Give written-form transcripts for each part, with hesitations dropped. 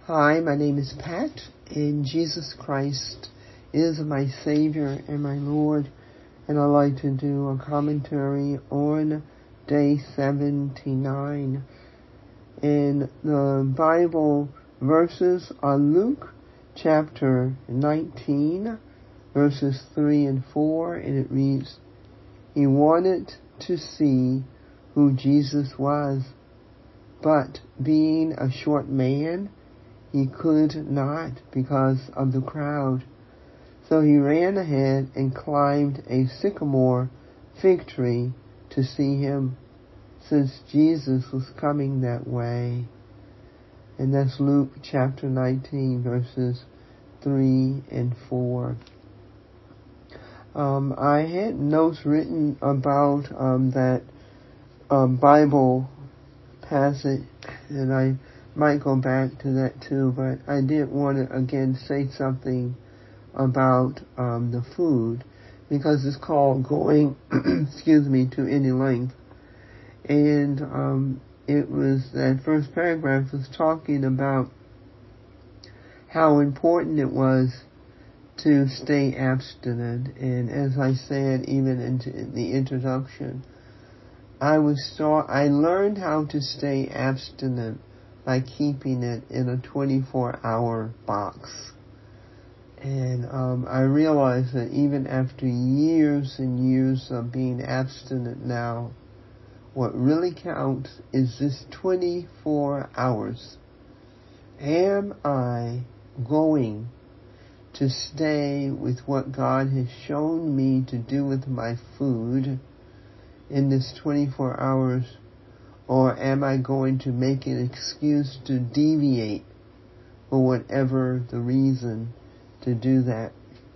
Hi, my name is Pat, and Jesus Christ is my Savior and my Lord, and I'd like to do a commentary on day 79. And the Bible verses are Luke chapter 19, verses 3 and 4, and it reads, "He wanted to see who Jesus was, but being a short man, he could not because of the crowd. So he ran ahead and climbed a sycamore fig tree to see him, since Jesus was coming that way." And that's Luke chapter 19, verses 3 and 4. I had notes written about that Bible passage, and I might go back to that too, but I did want to again say something about the food, because it's called going to any length. And it was that first paragraph was talking about how important it was to stay abstinent. And as I said even in the introduction, I learned how to stay abstinent by keeping it in a 24-hour box. And I realized that even after years and years of being abstinent now, what really counts is this 24 hours. Am I going to stay with what God has shown me to do with my food in this 24 hours? Or am I going to make an excuse to deviate for whatever the reason to do that?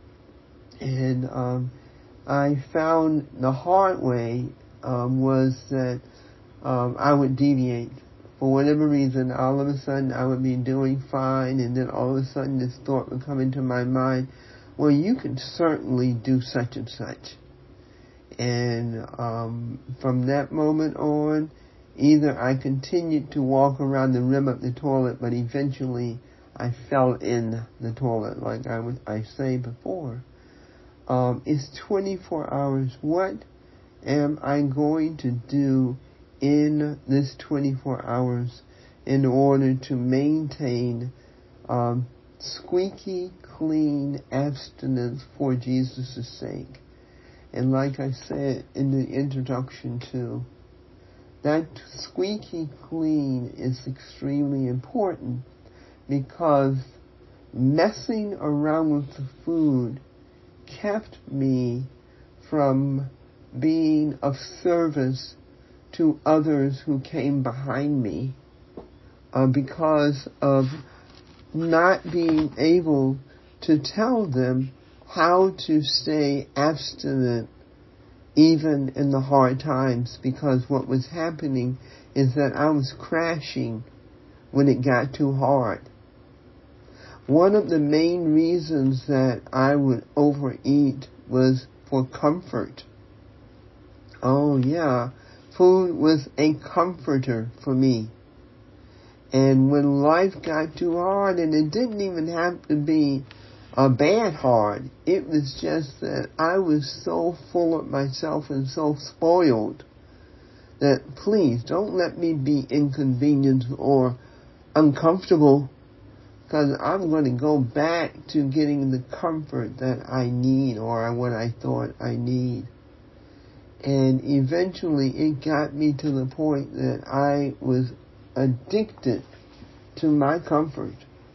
And I found the hard way was that I would deviate. For whatever reason, all of a sudden I would be doing fine, and then all of a sudden this thought would come into my mind, well, you can certainly do such and such. And from that moment on, either I continued to walk around the rim of the toilet, but eventually I fell in the toilet, like I said before. It's 24 hours. What am I going to do in this 24 hours in order to maintain squeaky clean abstinence for Jesus' sake? And like I said in the introduction too, that squeaky clean is extremely important, because messing around with the food kept me from being of service to others who came behind me, because of not being able to tell them how to stay abstinent even in the hard times, because what was happening is that I was crashing when it got too hard. One of the main reasons that I would overeat was for comfort. Oh yeah, food was a comforter for me. And when life got too hard, and it didn't even have to be a bad hard, it was just that I was so full of myself and so spoiled that please don't let me be inconvenienced or uncomfortable, because I'm going to go back to getting the comfort that I need, or what I thought I need. And eventually it got me to the point that I was addicted to my comfort.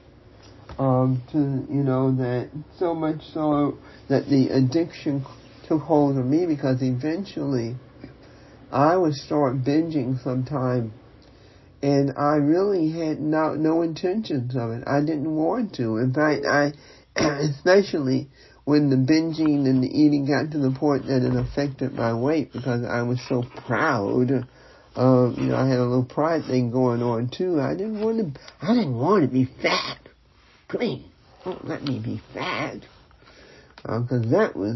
That so much so that the addiction took hold of me, because eventually I would start binging sometime, and I really had no intentions of it. I didn't want to. In fact, especially when the binging and the eating got to the point that it affected my weight, because I was so proud. I had a little pride thing going on too. I didn't want to be fat. Please, don't let me be fat. Because that was,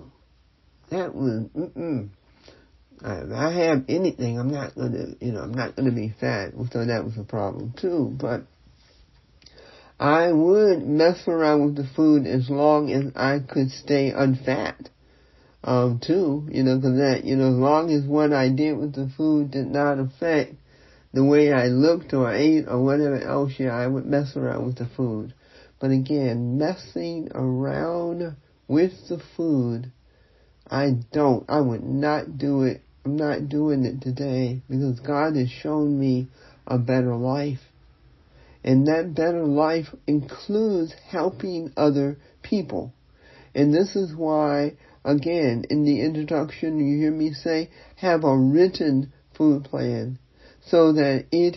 if I have anything, I'm not gonna be fat. So that was a problem too. But I would mess around with the food as long as I could stay unfat. Too, cause that, as long as what I did with the food did not affect the way I looked or ate or whatever else, I would mess around with the food. But again, messing around with the food, I would not do it. I'm not doing it today because God has shown me a better life. And that better life includes helping other people. And this is why, again, in the introduction, you hear me say, have a written food plan so that it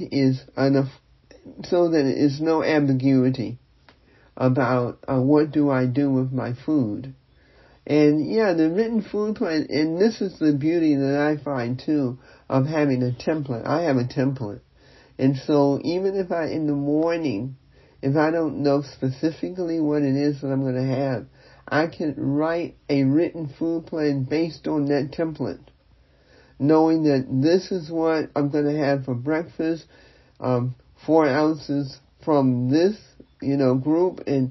is no ambiguity about what do I do with my food. And the written food plan, and this is the beauty that I find too of having a template. I have a template. And so even if in the morning, if I don't know specifically what it is that I'm going to have, I can write a written food plan based on that template, knowing that this is what I'm going to have for breakfast, 4 ounces from this, group, and,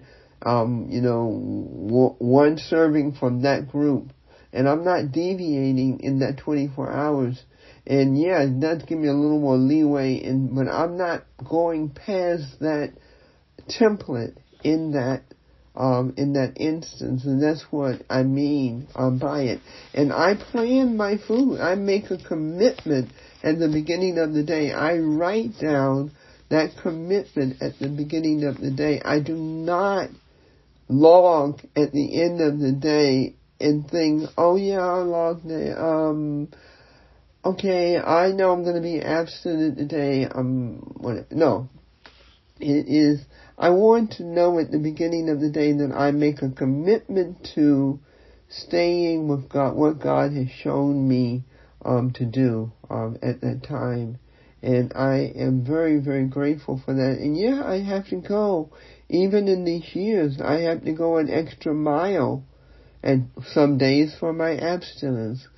1 serving from that group. And I'm not deviating in that 24 hours. And it does give me a little more leeway, but I'm not going past that template in that instance, and that's what I mean by it. And I plan my food. I make a commitment at the beginning of the day. I write down that commitment at the beginning of the day. I do not log at the end of the day and think, I logged it. Okay, I know I'm going to be abstinent today. No. It is, I want to know at the beginning of the day that I make a commitment to staying with God, what God has shown me to do at that time. And I am very, very grateful for that. And I have to go. Even in these years, I have to go an extra mile and some days for my abstinence.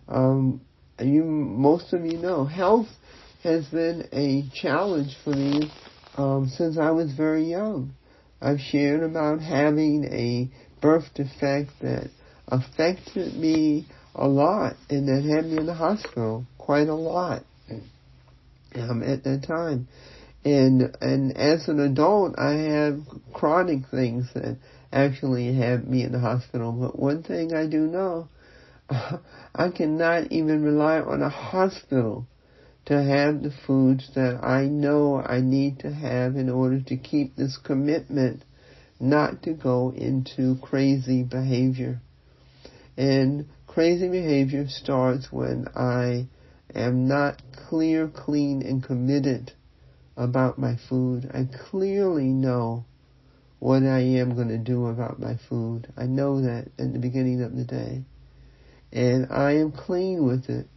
Most of you know, health has been a challenge for me since I was very young. I've shared about having a birth defect that affected me a lot and that had me in the hospital quite a lot at that time. And as an adult, I have chronic things that actually have me in the hospital. But one thing I do know, I cannot even rely on a hospital to have the foods that I know I need to have in order to keep this commitment not to go into crazy behavior. And crazy behavior starts when I am not clear, clean, and committed about my food. I clearly know what I am going to do about my food. I know that at the beginning of the day. And I am clean with it.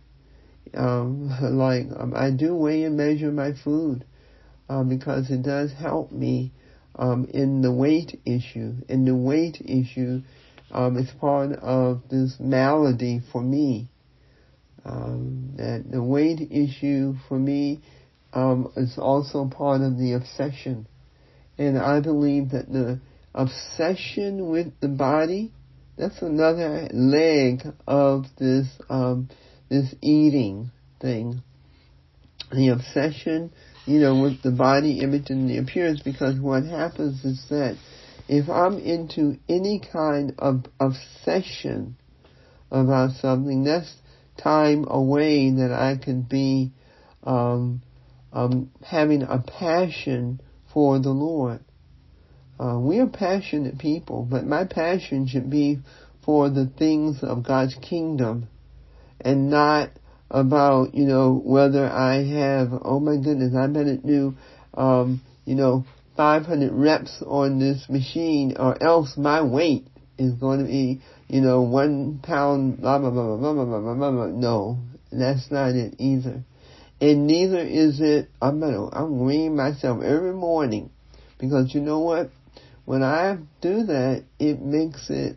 I do weigh and measure my food because it does help me in the weight issue. And the weight issue is part of this malady for me. That the weight issue for me is also part of the obsession. And I believe that the obsession with the body, that's another leg of this eating thing. The obsession, with the body image and the appearance, because what happens is that if I'm into any kind of obsession about something, that's time away that I could be having a passion for the Lord. We are passionate people, but my passion should be for the things of God's kingdom and not about, whether I have, oh my goodness, I better do, 500 reps on this machine or else my weight is going to be, 1 pound, blah, blah, blah, blah, blah, blah, blah, blah, blah. No, that's not it either. And neither is it, I'm weighing myself every morning because you know what? When I do that, it makes it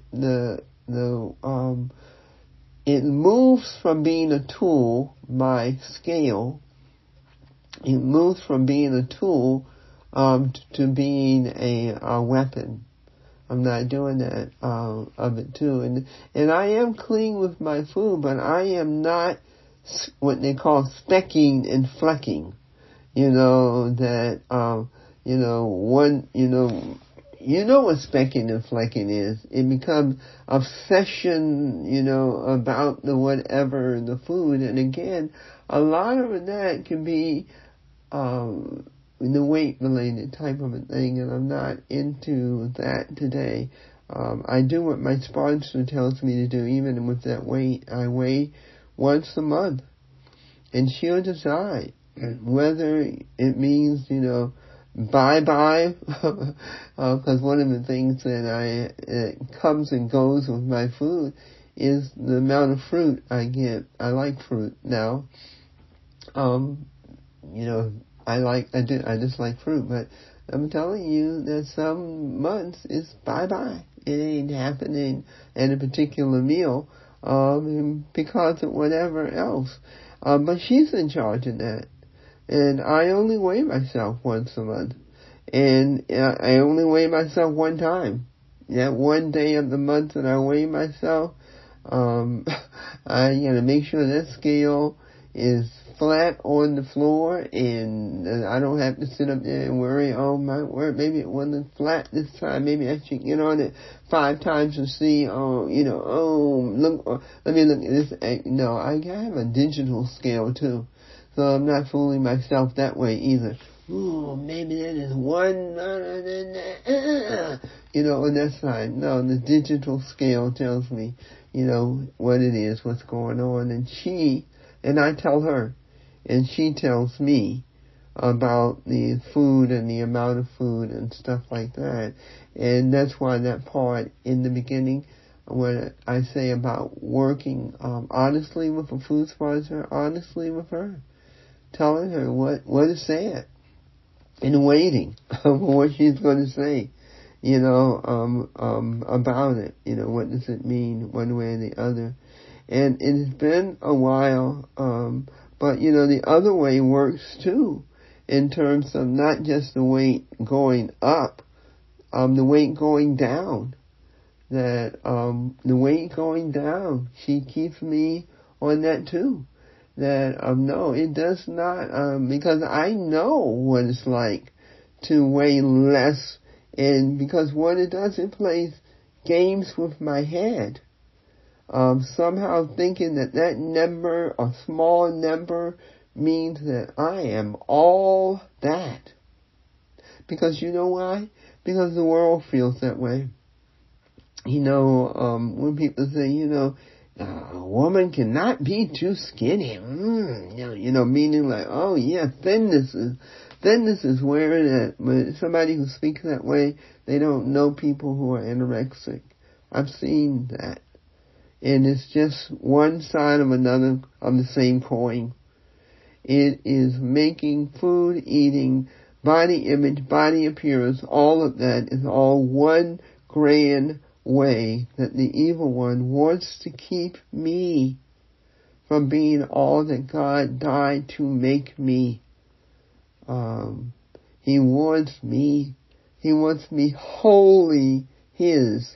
it moves from being a tool, my scale, it moves from being a tool to being a weapon. I'm not doing that of it too. And I am clean with my food, but I am not what they call specking and flecking. You know, that, you know what specking and flecking is. It becomes obsession, about the whatever, the food. And again, a lot of that can be, the weight related type of a thing, and I'm not into that today. I do what my sponsor tells me to do, even with that weight. I weigh once a month, and she'll decide whether it means, bye-bye, because one of the things that comes and goes with my food is the amount of fruit I get. I like fruit now. I just like fruit, but I'm telling you that some months is bye-bye. It ain't happening at a particular meal, because of whatever else. But she's in charge of that. And I only weigh myself once a month. And I only weigh myself one time. That one day of the month that I weigh myself, I gotta make sure that scale is flat on the floor, and I don't have to sit up there and worry, oh my word, maybe it wasn't flat this time, maybe I should get on it 5 times to see, let me look at this. No, I have a digital scale too, so I'm not fooling myself that way either. Ooh, maybe that is one, on that side. No, the digital scale tells me, what it is, what's going on, and I tell her, and she tells me about the food and the amount of food and stuff like that. And that's why that part in the beginning, when I say about working honestly with a food sponsor, honestly with her, telling her what is said, and waiting for what she's going to say, about it. What does it mean one way or the other? And it has been a while, but the other way works too, in terms of not just the weight going up, the weight going down. That the weight going down, she keeps me on that too. That no, it does not, because I know what it's like to weigh less, and because what it does, it plays games with my head. Somehow thinking that number, a small number, means that I am all that. Because you know why? Because the world feels that way. When people say, a woman cannot be too skinny, meaning like, oh yeah, thinness is where it is. But somebody who speaks that way, they don't know people who are anorexic. I've seen that. And it's just one side of another of the same coin. It is making food, eating, body image, body appearance, all of that is all one grand way that the evil one wants to keep me from being all that God died to make me. He wants me wholly His.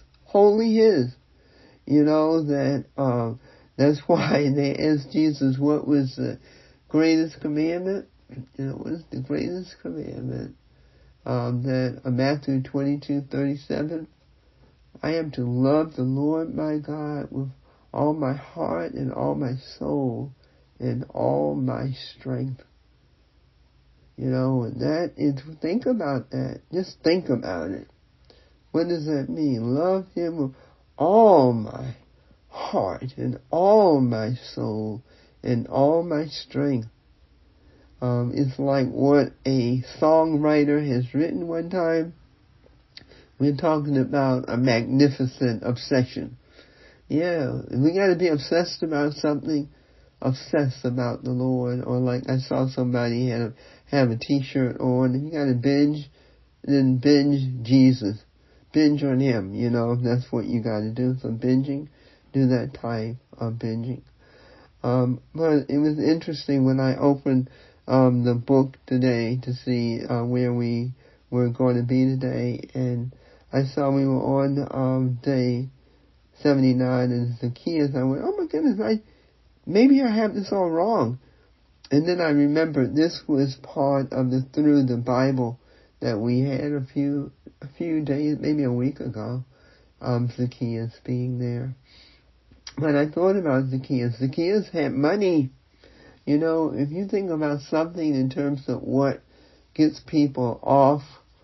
That's why they asked Jesus what was the greatest commandment. What is the greatest commandment? Matthew 22:37. I am to love the Lord my God with all my heart and all my soul and all my strength. And that is, think about that. Just think about it. What does that mean? Love Him with all my heart and all my soul and all my strength. It's like what a songwriter has written one time. We're talking about a magnificent obsession. Yeah, we gotta be obsessed about something. Obsessed about the Lord. Or like I saw somebody have a t-shirt on, and you gotta binge Jesus. Binge on Him, that's what you gotta do. So binging, do that type of binging. But it was interesting when I opened the book today to see where we we're going to be today. And I saw we were on day 79 and Zacchaeus. I went, oh my goodness, maybe I have this all wrong. And then I remembered this was part of the Through the Bible that we had a few days, maybe a week ago, Zacchaeus being there. But I thought about Zacchaeus. Zacchaeus had money. You know, if you think about something in terms of what gets people off,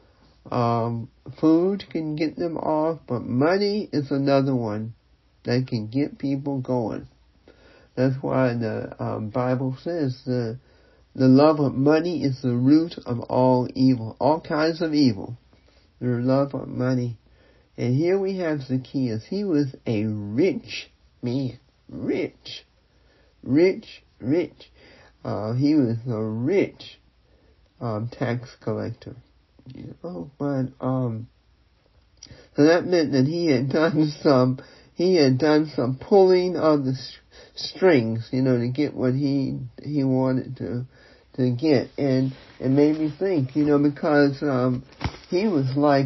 food can get them off, but money is another one that can get people going. That's why the Bible says the love of money is the root of all evil, all kinds of evil. The love of money. And here we have Zacchaeus. He was a rich man. Rich. He was a rich tax collector. You know, but so that meant that he had done some pulling of the strings, you know, to get what he wanted to get. And it made me think, you know, because he was like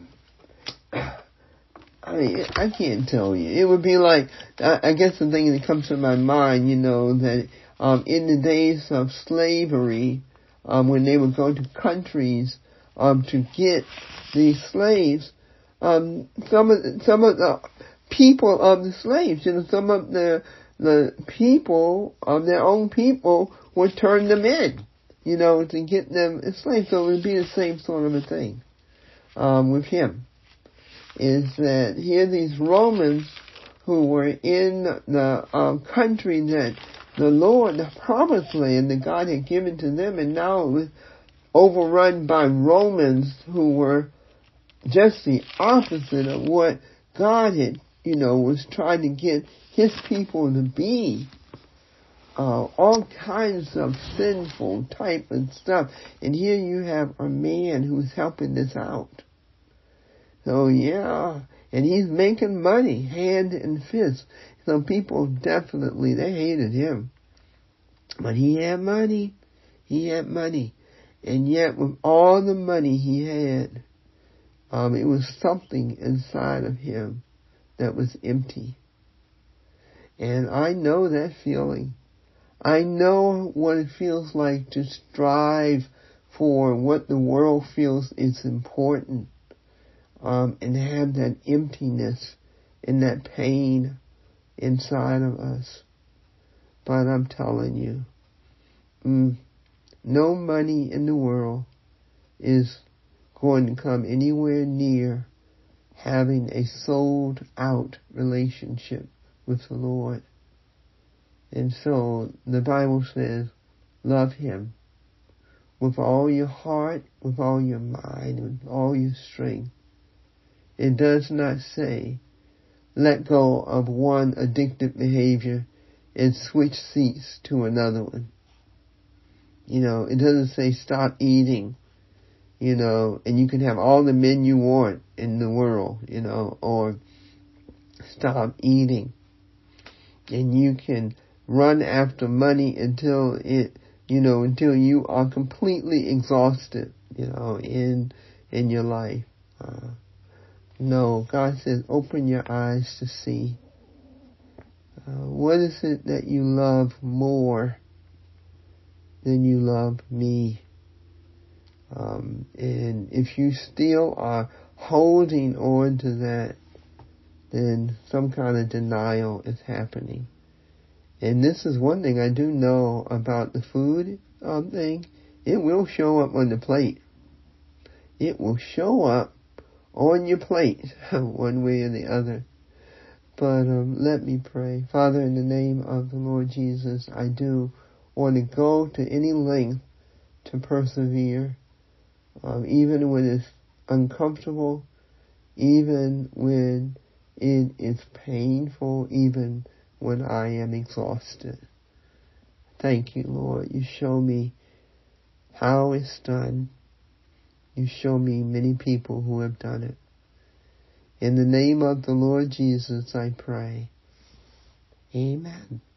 I mean, I can't tell you. It would be like, I guess the thing that comes to my mind, you know, that in the days of slavery, when they would go to countries to get these slaves, some of the people of the slaves, you know, some of the people of their own people would turn them in, you know, to get them enslaved. So it would be the same sort of a thing with him. Is that here these Romans who were in the country that the Lord, the promised land that God had given to them, and now it was overrun by Romans who were just the opposite of what God had, you know, was trying to get his people to be. All kinds of sinful type of stuff. And here you have a man who's helping this out. So yeah, and he's making money, hand and fist. So people definitely, they hated him. But he had money. And yet with all the money he had, it was something inside of him that was empty. And I know that feeling. I know what it feels like to strive for what the world feels is important. And have that emptiness and that pain inside of us. But I'm telling you, no money in the world is going to come anywhere near having a sold out relationship with the Lord. And so the Bible says, love him with all your heart, with all your mind, with all your strength. It does not say, let go of one addictive behavior and switch seats to another one. You know, it doesn't say stop eating, you know, and you can have all the men you want in the world, you know, or stop eating. And you can run after money until until you are completely exhausted, you know, in your life. No, God says, open your eyes to see. What is it that you love more than you love me? And if you still are holding on to that, then some kind of denial is happening. And this is one thing I do know about the food thing. It will show up on the plate. It will show up on your plate, one way or the other. But let me pray. Father, in the name of the Lord Jesus, I do want to go to any length to persevere, even when it's uncomfortable, even when it is painful, even when I am exhausted. Thank you, Lord. You show me how it's done. You show me many people who have done it. In the name of the Lord Jesus, I pray. Amen.